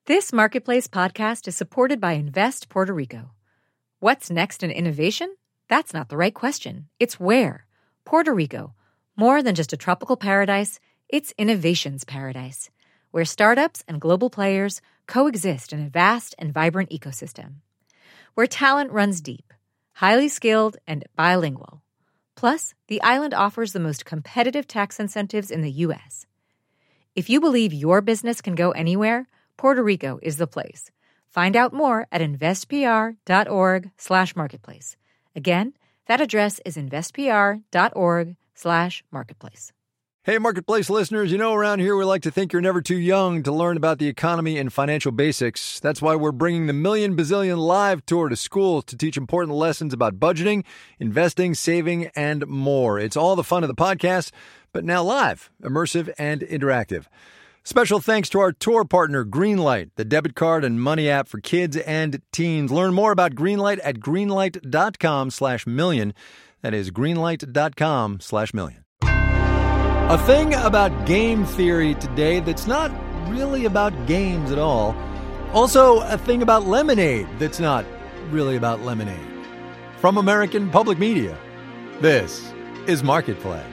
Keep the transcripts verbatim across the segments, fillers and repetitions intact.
This Marketplace podcast is supported by Invest Puerto Rico. What's next in innovation? That's not the right question. It's where. Puerto Rico. More than just a tropical paradise, it's innovation's paradise, where startups and global players coexist in a vast and vibrant ecosystem. Where talent runs deep, highly skilled, and bilingual. Plus, the island offers the most competitive tax incentives in the U S. If you believe your business can go anywhere, Puerto Rico is the place. Find out more at investpr.org slash marketplace. Again, that address is investpr.org slash marketplace. Hey, Marketplace listeners, you know around here we like to think you're never too young to learn about the economy and financial basics. That's why we're bringing the Million Bazillion Live Tour to schools to teach important lessons about budgeting, investing, saving, and more. It's all the fun of the podcast, but now live, immersive, and interactive. Special thanks to our tour partner, Greenlight, the debit card and money app for kids and teens. Learn more about Greenlight at greenlight.com slash million. That is greenlight.com slash million. A thing about game theory today that's not really about games at all. Also, a thing about lemonade that's not really about lemonade. From American Public Media, this is Marketplace.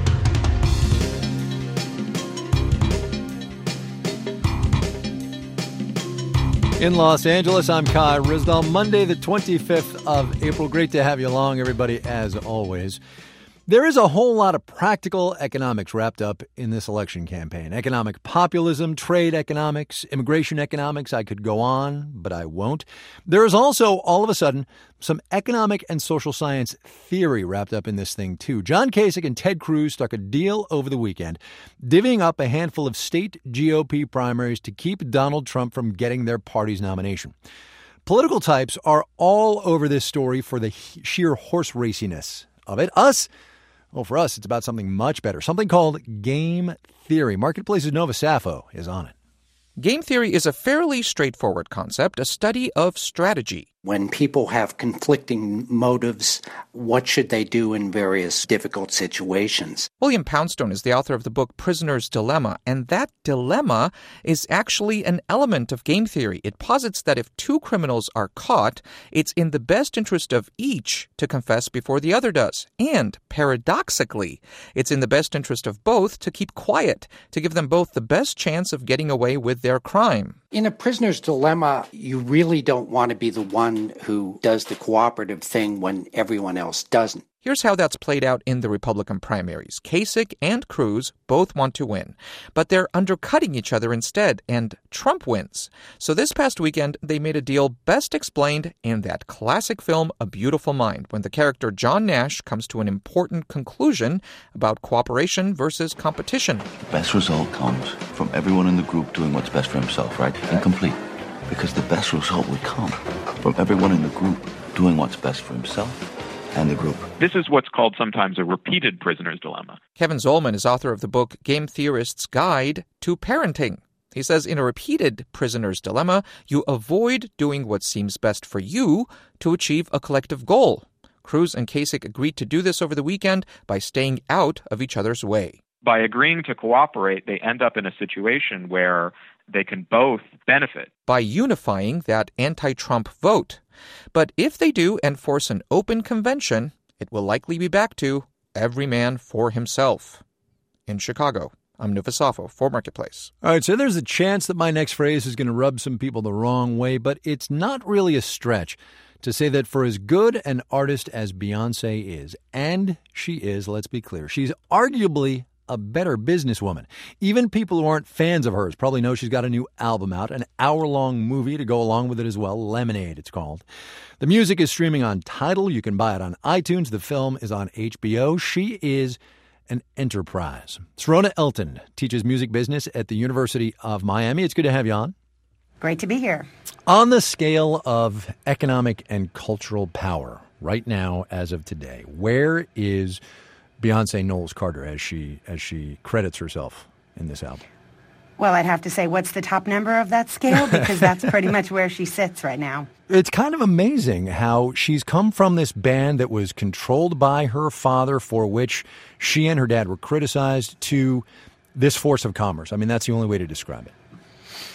In Los Angeles, I'm Kai Ryssdal. Monday, the twenty-fifth of April. Great to have you along, everybody, as always. There is a whole lot of practical economics wrapped up in this election campaign. Economic populism, trade economics, immigration economics. I could go on, but I won't. There is also, all of a sudden, some economic and social science theory wrapped up in this thing, too. John Kasich and Ted Cruz struck a deal over the weekend, divvying up a handful of state G O P primaries to keep Donald Trump from getting their party's nomination. Political types are all over this story for the sheer horse raciness of it. Us? Well, for us, it's about something much better, something called game theory. Marketplace's Nova Safo is on it. Game theory is a fairly straightforward concept, a study of strategy. When people have conflicting motives, what should they do in various difficult situations? William Poundstone is the author of the book Prisoner's Dilemma, and that dilemma is actually an element of game theory. It posits that if two criminals are caught, it's in the best interest of each to confess before the other does. And, paradoxically, it's in the best interest of both to keep quiet, to give them both the best chance of getting away with their crime. In a prisoner's dilemma, you really don't want to be the one who does the cooperative thing when everyone else doesn't. Here's how that's played out in the Republican primaries. Kasich and Cruz both want to win, but they're undercutting each other instead, and Trump wins. So this past weekend, they made a deal best explained in that classic film, A Beautiful Mind, when the character John Nash comes to an important conclusion about cooperation versus competition. The best result comes from everyone in the group doing what's best for himself, right? Incomplete. Because the best result would come from everyone in the group doing what's best for himself and the group. This is what's called sometimes a repeated prisoner's dilemma. Kevin Zollman is author of the book Game Theorist's Guide to Parenting. He says in a repeated prisoner's dilemma, you avoid doing what seems best for you to achieve a collective goal. Cruz and Kasich agreed to do this over the weekend by staying out of each other's way. By agreeing to cooperate, they end up in a situation where they can both benefit. By unifying that anti-Trump vote. But if they do and force an open convention, it will likely be back to every man for himself. In Chicago, I'm Nova Safo for Marketplace. All right, so there's a chance that my next phrase is going to rub some people the wrong way, but it's not really a stretch to say that for as good an artist as Beyonce is, and she is, let's be clear, she's arguably a better businesswoman. Even people who aren't fans of hers probably know she's got a new album out, an hour-long movie to go along with it as well, Lemonade it's called. The music is streaming on Tidal. You can buy it on iTunes. The film is on H B O. She is an enterprise. Sirona Elton teaches music business at the University of Miami. It's good to have you on. Great to be here. On the scale of economic and cultural power right now, as of today, where is Beyonce Knowles Carter as she as she credits herself in this album? Well, I'd have to say, what's the top number of that scale? Because that's pretty much where she sits right now. It's kind of amazing how she's come from this band that was controlled by her father, for which she and her dad were criticized, to this force of commerce. I mean, that's the only way to describe it.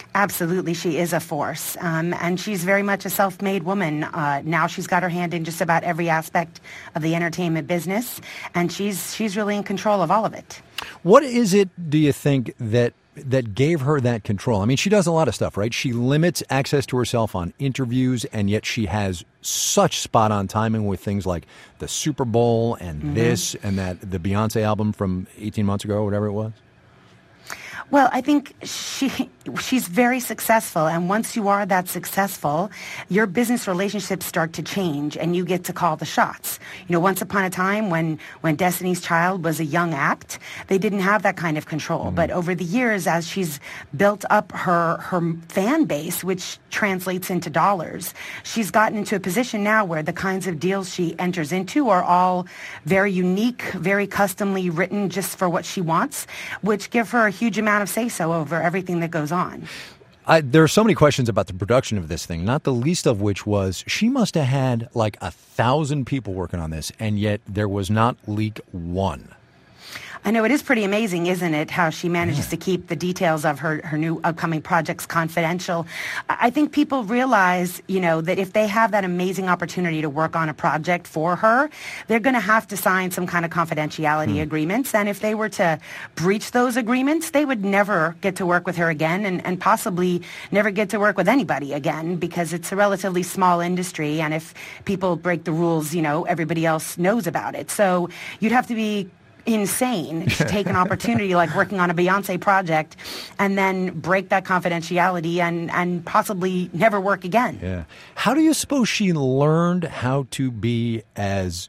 Absolutely, she is a force, um, and she's very much a self-made woman. Uh, now she's got her hand in just about every aspect of the entertainment business, and she's she's really in control of all of it. What is it, do you think, that that gave her that control? I mean, she does a lot of stuff, right? She limits access to herself on interviews, and yet she has such spot-on timing with things like the Super Bowl and mm-hmm. this and that, the Beyonce album from eighteen months ago or whatever it was. Well, I think she she's very successful, and once you are that successful, your business relationships start to change, and you get to call the shots. You know, once upon a time when, when Destiny's Child was a young act, they didn't have that kind of control. Mm-hmm. But over the years, as she's built up her, her fan base, which translates into dollars, she's gotten into a position now where the kinds of deals she enters into are all very unique, very customly written just for what she wants, which give her a huge amount of say-so over everything that goes on. I, there are so many questions about the production of this thing, not the least of which was she must have had like a thousand people working on this, and yet there was not leak one. I know, it is pretty amazing, isn't it, how she manages yeah. to keep the details of her, her new upcoming projects confidential. I think people realize, you know, that if they have that amazing opportunity to work on a project for her, they're going to have to sign some kind of confidentiality mm. agreements. And if they were to breach those agreements, they would never get to work with her again, and, and possibly never get to work with anybody again, because it's a relatively small industry. And if people break the rules, you know, everybody else knows about it. So you'd have to be insane to take an opportunity like working on a Beyonce project and then break that confidentiality and, and possibly never work again. Yeah. How do you suppose she learned how to be as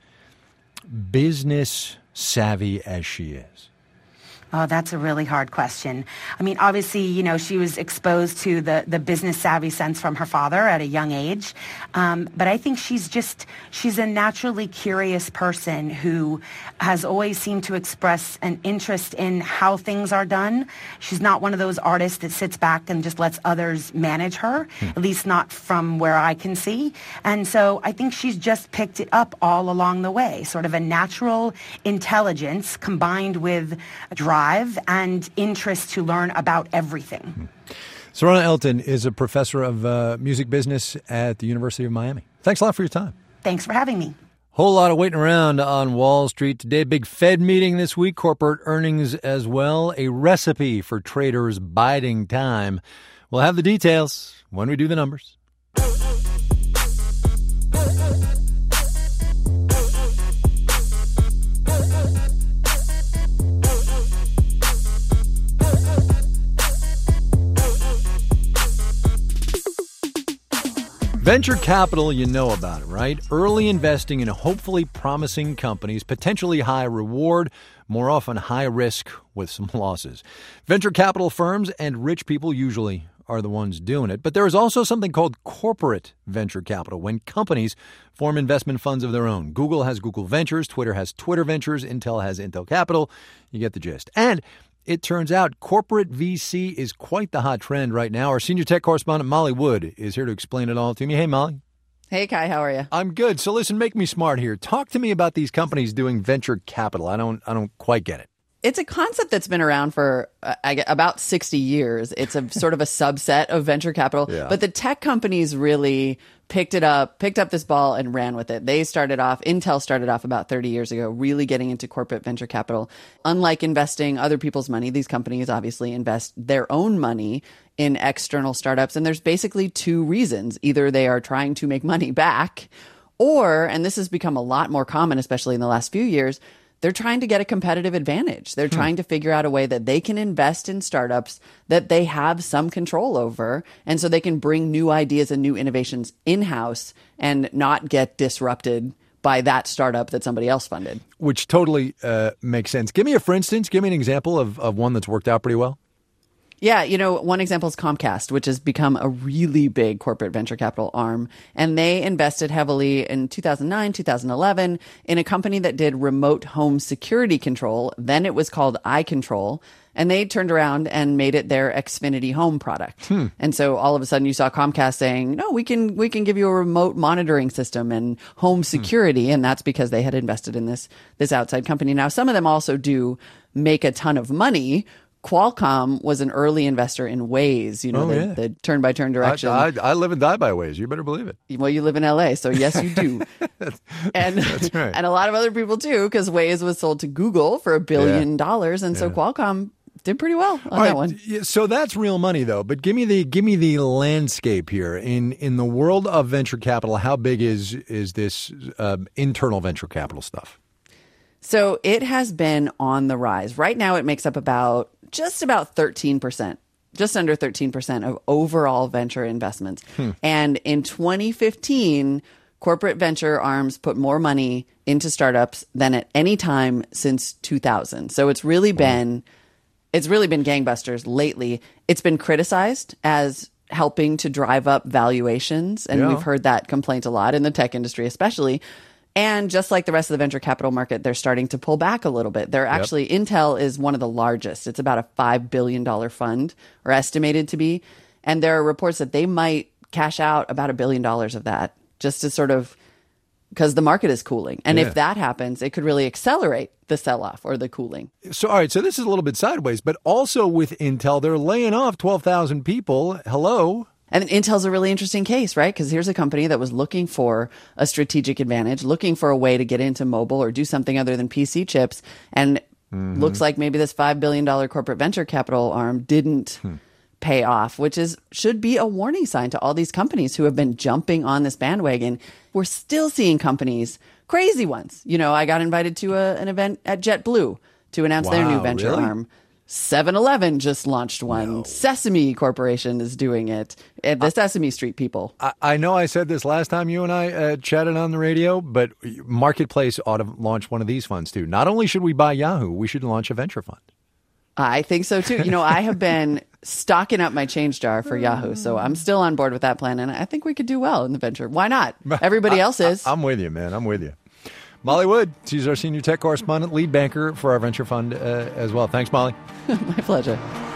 business savvy as she is? Oh, that's a really hard question. I mean, obviously, you know, she was exposed to the, the business savvy sense from her father at a young age. Um, but I think she's just, she's a naturally curious person who has always seemed to express an interest in how things are done. She's not one of those artists that sits back and just lets others manage her, hmm. at least not from where I can see. And so I think she's just picked it up all along the way, sort of a natural intelligence combined with drive and interest to learn about everything. Serana Elton is a professor of uh, music business at the University of Miami. Thanks a lot for your time. Thanks for having me. Whole lot of waiting around on Wall Street today. Big Fed meeting this week, corporate earnings as well. A recipe for traders biding time. We'll have the details when we do the numbers. Venture capital, you know about it, right? Early investing in hopefully promising companies, potentially high reward, more often high risk with some losses. Venture capital firms and rich people usually are the ones doing it. But there is also something called corporate venture capital, when companies form investment funds of their own. Google has Google Ventures, Twitter has Twitter Ventures, Intel has Intel Capital. You get the gist. And it turns out corporate V C is quite the hot trend right now. Our senior tech correspondent, Molly Wood, is here to explain it all to me. Hey, Molly. Hey, Kai. How are you? I'm good. So listen, make me smart here. Talk to me about these companies doing venture capital. I don't, I don't quite get it. It's a concept that's been around for uh, about sixty years. It's a sort of a subset of venture capital, yeah. But the tech companies really picked it up, picked up this ball and ran with it. They started off, Intel started off about thirty years ago, really getting into corporate venture capital. Unlike investing other people's money, these companies obviously invest their own money in external startups. And there's basically two reasons. Either they are trying to make money back, or, and this has become a lot more common, especially in the last few years, they're trying to get a competitive advantage. They're hmm. trying to figure out a way that they can invest in startups that they have some control over. And so they can bring new ideas and new innovations in-house and not get disrupted by that startup that somebody else funded. Which totally uh, makes sense. Give me a, for instance, give me an example of, of one that's worked out pretty well. Yeah, you know, one example is Comcast, which has become a really big corporate venture capital arm. And they invested heavily in two thousand nine, two thousand eleven in a company that did remote home security control. Then it was called iControl. And they turned around and made it their Xfinity Home product. Hmm. And so all of a sudden you saw Comcast saying, no, we can we can give you a remote monitoring system and home security. Hmm. And that's because they had invested in this this outside company. Now, some of them also do make a ton of money. Qualcomm was an early investor in Waze, you know, oh, the, yeah. the turn-by-turn direction. I, I, I live and die by Waze. You better believe it. Well, you live in L A, so yes, you do. and That's right. and a lot of other people too, because Waze was sold to Google for a billion yeah. dollars, and so yeah. Qualcomm did pretty well on All that right. one. So that's real money, though. But give me the give me the landscape here in in the world of venture capital. How big is is this uh, internal venture capital stuff? So it has been on the rise. Right now, it makes up about just about thirteen percent, just under thirteen percent of overall venture investments. Hmm. And in twenty fifteen, corporate venture arms put more money into startups than at any time since two thousand. So it's really been it's really been gangbusters lately. It's been criticized as helping to drive up valuations, and yeah. we've heard that complaint a lot in the tech industry, especially. And just like the rest of the venture capital market, they're starting to pull back a little bit. They're yep. actually, Intel is one of the largest. It's about a five billion dollars fund, or estimated to be. And there are reports that they might cash out about a billion dollars of that, just to sort of, because the market is cooling. And yeah. if that happens, it could really accelerate the sell-off or the cooling. So, all right, so this is a little bit sideways, but also with Intel, they're laying off twelve thousand people. Hello? And Intel's a really interesting case, right? Because here's a company that was looking for a strategic advantage, looking for a way to get into mobile or do something other than P C chips. And mm-hmm. looks like maybe this five billion dollars corporate venture capital arm didn't hmm. pay off, which is should be a warning sign to all these companies who have been jumping on this bandwagon. We're still seeing companies, crazy ones. You know, I got invited to a, an event at JetBlue to announce wow, their new venture really? arm. seven eleven just launched one. No. Sesame Corporation is doing it. The uh, Sesame Street people. I, I know I said this last time you and I uh, chatted on the radio, but Marketplace ought to launch one of these funds too. Not only should we buy Yahoo, we should launch a venture fund. I think so too. You know, I have been stocking up my change jar for Yahoo, so I'm still on board with that plan, and I think we could do well in the venture. Why not? Everybody I, else is. I, I'm with you, man. I'm with you. Molly Wood, she's our senior tech correspondent, lead banker for our venture fund uh, as well. Thanks, Molly. My pleasure.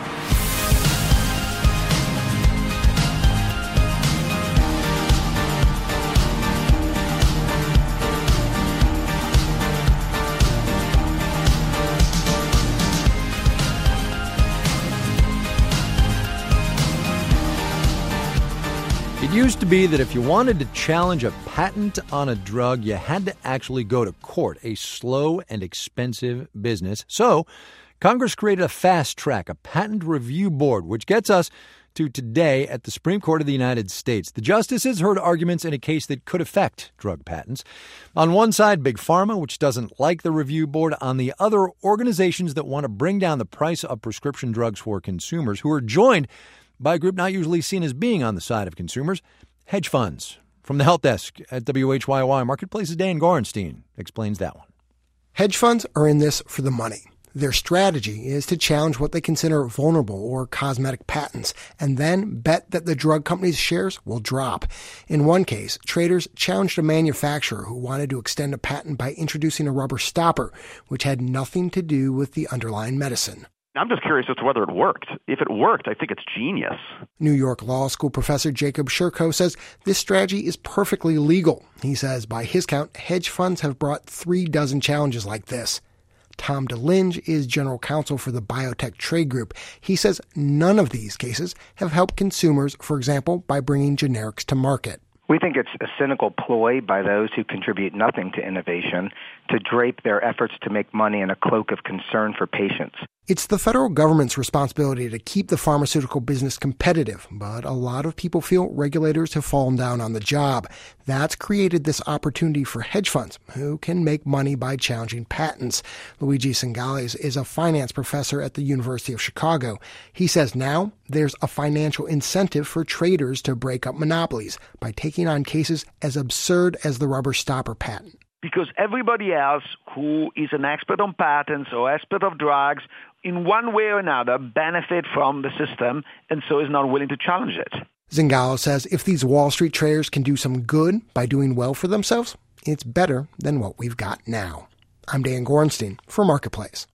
It used to be that if you wanted to challenge a patent on a drug, you had to actually go to court, a slow and expensive business. So Congress created a fast track, a patent review board, which gets us to today at the Supreme Court of the United States. The justices heard arguments in a case that could affect drug patents. On one side, Big Pharma, which doesn't like the review board. On the other, organizations that want to bring down the price of prescription drugs for consumers, who are joined by a group not usually seen as being on the side of consumers, hedge funds. From the Help Desk at W H Y Y Marketplace's Dan Gorenstein explains that one. Hedge funds are in this for the money. Their strategy is to challenge what they consider vulnerable or cosmetic patents and then bet that the drug company's shares will drop. In one case, traders challenged a manufacturer who wanted to extend a patent by introducing a rubber stopper, which had nothing to do with the underlying medicine. I'm just curious as to whether it worked. If it worked, I think it's genius. New York Law School professor Jacob Shurko says this strategy is perfectly legal. He says, by his count, hedge funds have brought three dozen challenges like this. Tom DeLinge is general counsel for the Biotech Trade Group. He says none of these cases have helped consumers, for example, by bringing generics to market. We think it's a cynical ploy by those who contribute nothing to innovation to drape their efforts to make money in a cloak of concern for patients. It's the federal government's responsibility to keep the pharmaceutical business competitive, but a lot of people feel regulators have fallen down on the job. That's created this opportunity for hedge funds, who can make money by challenging patents. Luigi Singales is a finance professor at the University of Chicago. He says now there's a financial incentive for traders to break up monopolies by taking on cases as absurd as the rubber stopper patent. Because everybody else who is an expert on patents or expert of drugs, in one way or another, benefit from the system and so is not willing to challenge it. Zingalo says if these Wall Street traders can do some good by doing well for themselves, it's better than what we've got now. I'm Dan Gorenstein for Marketplace.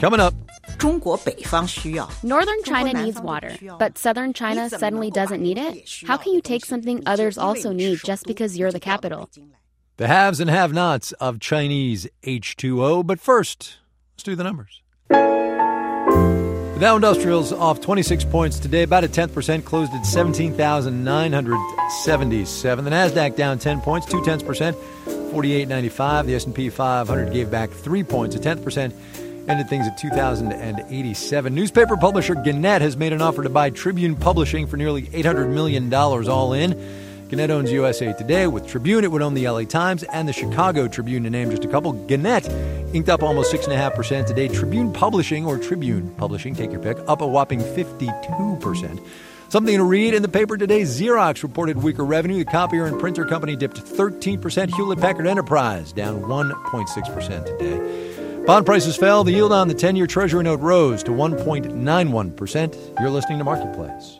Coming up. Northern China needs water, but southern China suddenly doesn't need it? How can you take something others also need just because you're the capital? The haves and have-nots of Chinese H two O. But first, let's do the numbers. The Dow Industrial's off twenty-six points today, about a tenth percent, closed at seventeen thousand nine hundred seventy-seven. The Nasdaq down ten points, two tenths percent, forty-eight ninety-five. The S and P five hundred gave back three points, a tenth percent, ended things at two thousand eighty-seven. Newspaper publisher Gannett has made an offer to buy Tribune Publishing for nearly eight hundred million dollars all in. Gannett owns U S A Today. With Tribune, it would own the L A Times and the Chicago Tribune, to name just a couple. Gannett inked up almost six point five percent today. Tribune Publishing, or Tribune Publishing, take your pick, up a whopping fifty-two percent. Something to read in the paper today. Xerox reported weaker revenue. The copier and printer company dipped thirteen percent. Hewlett-Packard Enterprise down one point six percent today. Bond prices fell. The yield on the ten-year Treasury note rose to one point nine one percent. You're listening to Marketplace.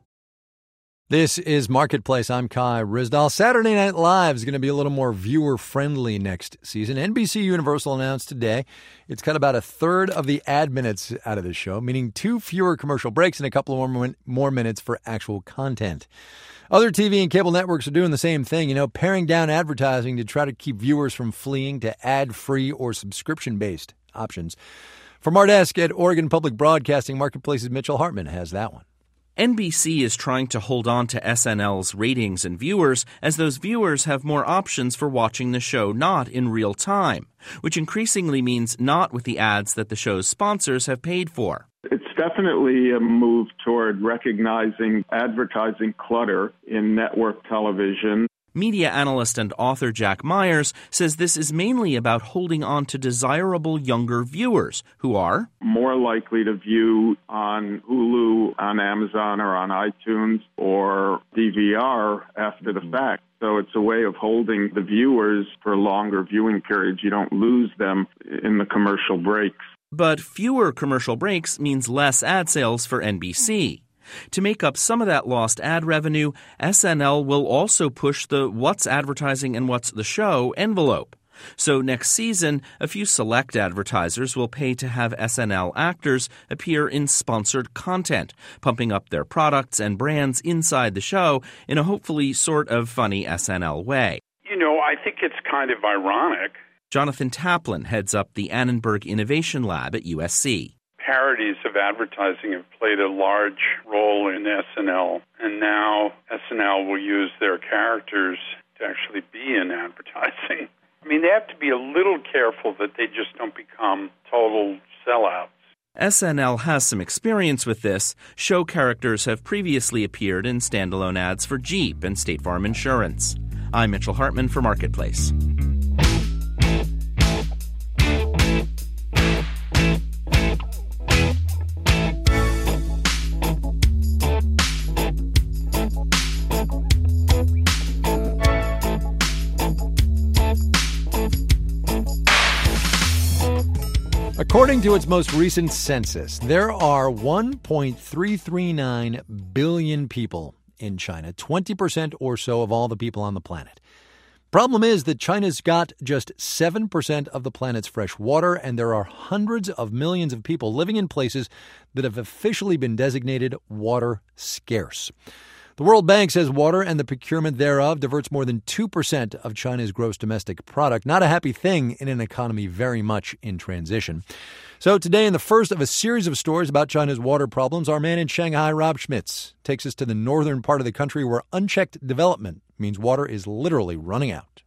This is Marketplace. I'm Kai Ryssdal. Saturday Night Live is going to be a little more viewer-friendly next season. N B C Universal announced today it's cut about a third of the ad minutes out of the show, meaning two fewer commercial breaks and a couple of more, more minutes for actual content. Other T V and cable networks are doing the same thing, you know, paring down advertising to try to keep viewers from fleeing to ad-free or subscription-based options. From our desk at Oregon Public Broadcasting, Marketplace's Mitchell Hartman has that one. N B C is trying to hold on to S N L's ratings and viewers as those viewers have more options for watching the show not in real time, which increasingly means not with the ads that the show's sponsors have paid for. It's definitely a move toward recognizing advertising clutter in network television. Media analyst and author Jack Myers says this is mainly about holding on to desirable younger viewers who are more likely to view on Hulu, on Amazon, or on iTunes, or D V R after the fact. So it's a way of holding the viewers for longer viewing periods. You don't lose them in the commercial breaks. But fewer commercial breaks means less ad sales for N B C. To make up some of that lost ad revenue, S N L will also push the what's advertising and what's the show envelope. So next season, a few select advertisers will pay to have S N L actors appear in sponsored content, pumping up their products and brands inside the show in a hopefully sort of funny S N L way. You know, I think it's kind of ironic. Jonathan Taplin heads up the Annenberg Innovation Lab at U S C. Parodies of advertising have played a large role in S N L, and now S N L will use their characters to actually be in advertising. I mean, they have to be a little careful that they just don't become total sellouts. S N L has some experience with this. Show characters have previously appeared in standalone ads for Jeep and State Farm Insurance. I'm Mitchell Hartman for Marketplace. According to its most recent census, there are one point three three nine billion people in China, twenty percent or so of all the people on the planet. Problem is that China's got just seven percent of the planet's fresh water, and there are hundreds of millions of people living in places that have officially been designated water scarce. The World Bank says water and the procurement thereof diverts more than two percent of China's gross domestic product. Not a happy thing in an economy very much in transition. So today, in the first of a series of stories about China's water problems, our man in Shanghai, Rob Schmitz, takes us to the northern part of the country where unchecked development means water is literally running out.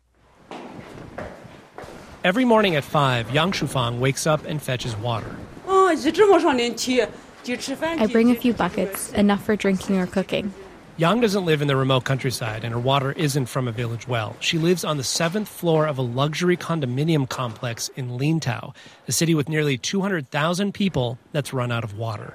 Every morning at five, Yang Shufang wakes up and fetches water. I bring a few buckets, enough for drinking or cooking. Yang doesn't live in the remote countryside, and her water isn't from a village well. She lives on the seventh floor of a luxury condominium complex in Lintao, a city with nearly two hundred thousand people that's run out of water.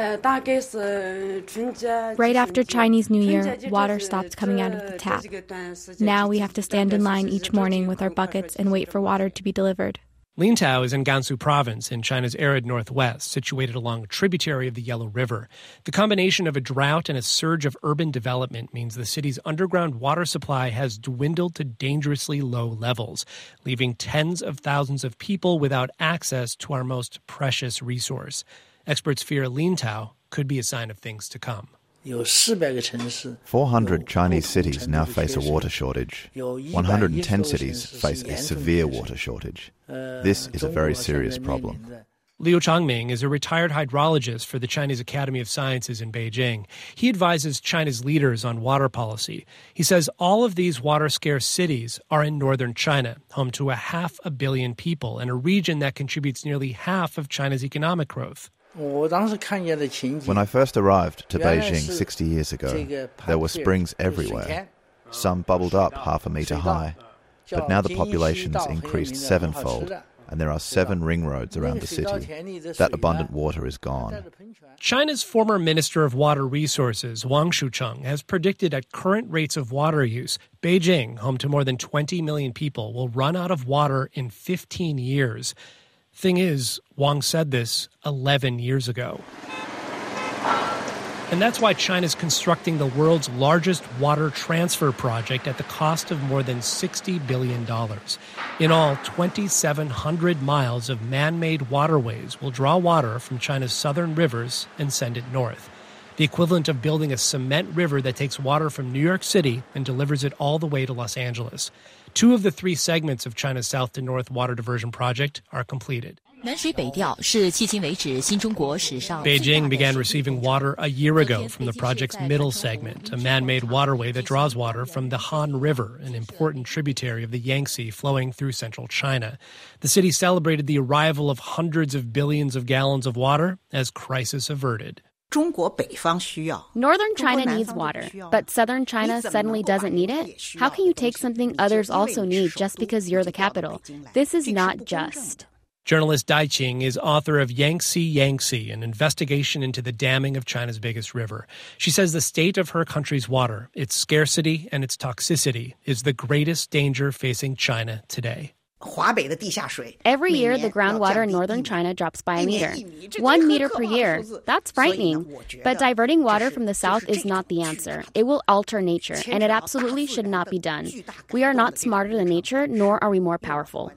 Right after Chinese New Year, water stopped coming out of the tap. Now we have to stand in line each morning with our buckets and wait for water to be delivered. Lintao is in Gansu province in China's arid northwest, situated along a tributary of the Yellow River. The combination of a drought and a surge of urban development means the city's underground water supply has dwindled to dangerously low levels, leaving tens of thousands of people without access to our most precious resource. Experts fear Lintao could be a sign of things to come. four hundred Chinese cities now face a water shortage. one hundred ten cities face a severe water shortage. This is a very serious problem. Liu Changming is a retired hydrologist for the Chinese Academy of Sciences in Beijing. He advises China's leaders on water policy. He says all of these water-scarce cities are in northern China, home to a half a billion people and a region that contributes nearly half of China's economic growth. When I first arrived to Beijing sixty years ago, there were springs everywhere. Some bubbled up half a metre high. But now the population's increased sevenfold, and there are seven ring roads around the city. That abundant water is gone. China's former Minister of Water Resources, Wang Shucheng, has predicted at current rates of water use, Beijing, home to more than twenty million people, will run out of water in fifteen years. Thing is, Wang said this eleven years ago. And that's why China's constructing the world's largest water transfer project at the cost of more than sixty billion dollars. In all, twenty-seven hundred miles of man-made waterways will draw water from China's southern rivers and send it north. The equivalent of building a cement river that takes water from New York City and delivers it all the way to Los Angeles. Two of the three segments of China's south to north water diversion project are completed. Beijing began receiving water a year ago from the project's middle segment, a man-made waterway that draws water from the Han River, an important tributary of the Yangtze flowing through central China. The city celebrated the arrival of hundreds of billions of gallons of water as crisis averted. Northern China needs water, but southern China suddenly doesn't need it? How can you take something others also need just because you're the capital? This is not just. Journalist Dai Qing is author of Yangtze Yangtze, an investigation into the damming of China's biggest river. She says the state of her country's water, its scarcity and its toxicity, is the greatest danger facing China today. Every year, the groundwater in northern China drops by a meter. One meter per year. That's frightening. But diverting water from the south is not the answer. It will alter nature, and it absolutely should not be done. We are not smarter than nature, nor are we more powerful.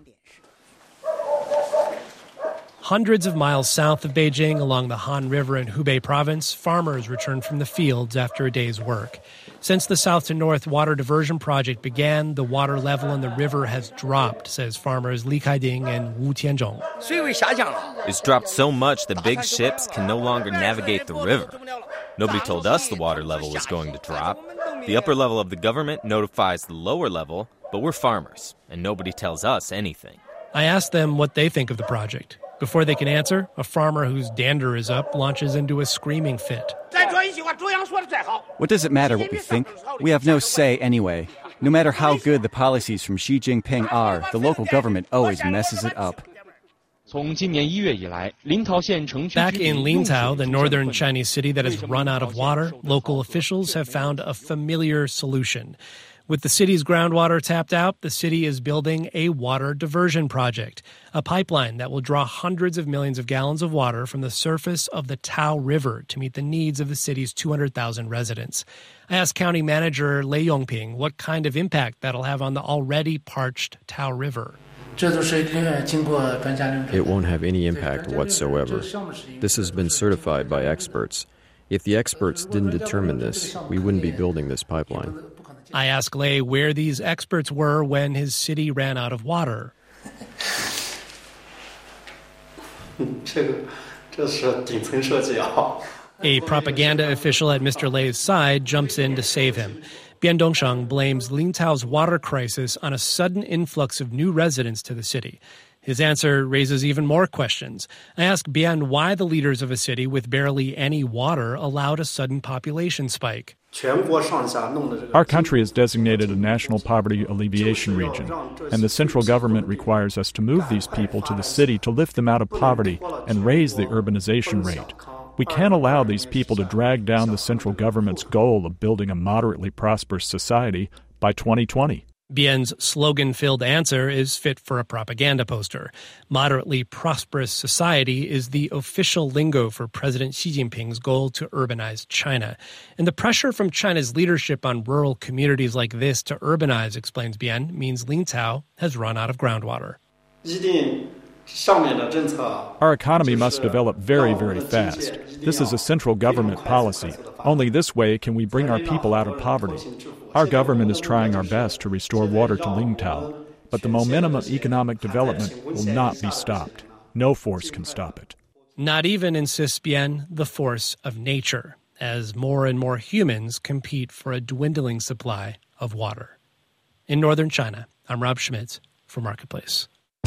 Hundreds of miles south of Beijing, along the Han River in Hubei province, farmers return from the fields after a day's work. Since the south to north water diversion project began, the water level in the river has dropped, says farmers Li Kaiding and Wu Tianzhong. It's dropped so much that big ships can no longer navigate the river. Nobody told us the water level was going to drop. The upper level of the government notifies the lower level, but we're farmers, and nobody tells us anything. I asked them what they think of the project. Before they can answer, a farmer whose dander is up launches into a screaming fit. What does it matter what we think? We have no say anyway. No matter how good the policies from Xi Jinping are, the local government always messes it up. Back in Lintao, the northern Chinese city that has run out of water, local officials have found a familiar solution. With the city's groundwater tapped out, the city is building a water diversion project, a pipeline that will draw hundreds of millions of gallons of water from the surface of the Tao River to meet the needs of the city's two hundred thousand residents. I asked County Manager Lei Yongping what kind of impact that'll have on the already parched Tao River. It won't have any impact whatsoever. This has been certified by experts. If the experts didn't determine this, we wouldn't be building this pipeline. I asked Lei where these experts were when his city ran out of water. A propaganda official at Mister Lei's side jumps in to save him. Bian Dongsheng blames Lintao's water crisis on a sudden influx of new residents to the city. His answer raises even more questions. I ask Bian why the leaders of a city with barely any water allowed a sudden population spike. Our country is designated a national poverty alleviation region, and the central government requires us to move these people to the city to lift them out of poverty and raise the urbanization rate. We can't allow these people to drag down the central government's goal of building a moderately prosperous society by twenty twenty. Bien's slogan-filled answer is fit for a propaganda poster. Moderately prosperous society is the official lingo for President Xi Jinping's goal to urbanize China. And the pressure from China's leadership on rural communities like this to urbanize, explains Bien, means Lintao has run out of groundwater. Our economy must develop very, very fast. This is a central government policy. Only this way can we bring our people out of poverty. Our government is trying our best to restore water to Lintao, but the momentum of economic development will not be stopped. No force can stop it. Not even, insists Bien, the force of nature, as more and more humans compete for a dwindling supply of water. In northern China, I'm Rob Schmitz for Marketplace.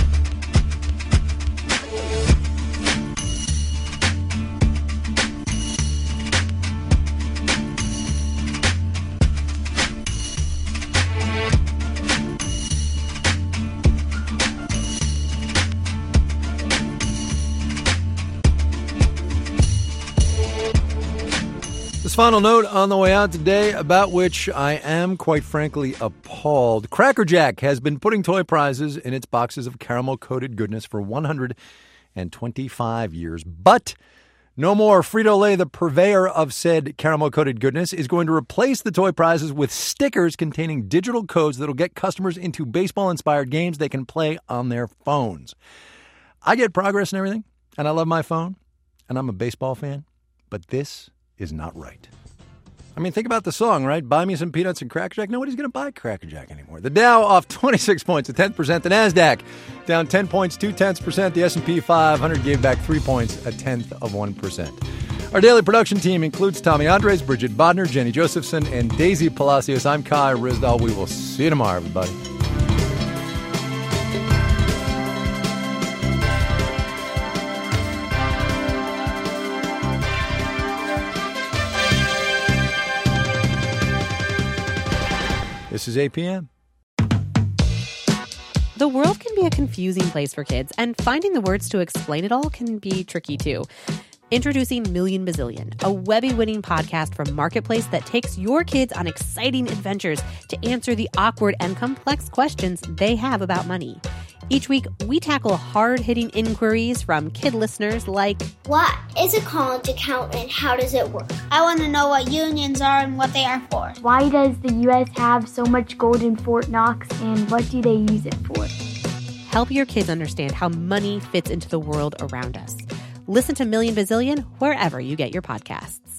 This final note on the way out today, about which I am, quite frankly, appalled. Cracker Jack has been putting toy prizes in its boxes of caramel-coated goodness for one hundred twenty-five years. But no more. Frito-Lay, the purveyor of said caramel-coated goodness, is going to replace the toy prizes with stickers containing digital codes that will get customers into baseball-inspired games they can play on their phones. I get progress and everything, and I love my phone, and I'm a baseball fan, but this is not right. I mean, think about the song, right? Buy me some peanuts and Cracker Jack. Nobody's going to buy Cracker Jack anymore. The Dow off twenty-six points, a tenth percent. The NASDAQ down ten points, two tenths percent. The S and P five hundred gave back three points, a tenth of one percent. Our daily production team includes Tommy Andres, Bridget Bodner, Jenny Josephson, and Daisy Palacios. I'm Kai Rizdal. We will see you tomorrow, everybody. This is A P M. The world can be a confusing place for kids, and finding the words to explain it all can be tricky too. Introducing Million Bazillion, a Webby-winning podcast from Marketplace that takes your kids on exciting adventures to answer the awkward and complex questions they have about money. Each week, we tackle hard-hitting inquiries from kid listeners like, what is a college account and how does it work? I want to know what unions are and what they are for. Why does the U S have so much gold in Fort Knox and what do they use it for? Help your kids understand how money fits into the world around us. Listen to Million Bazillion wherever you get your podcasts.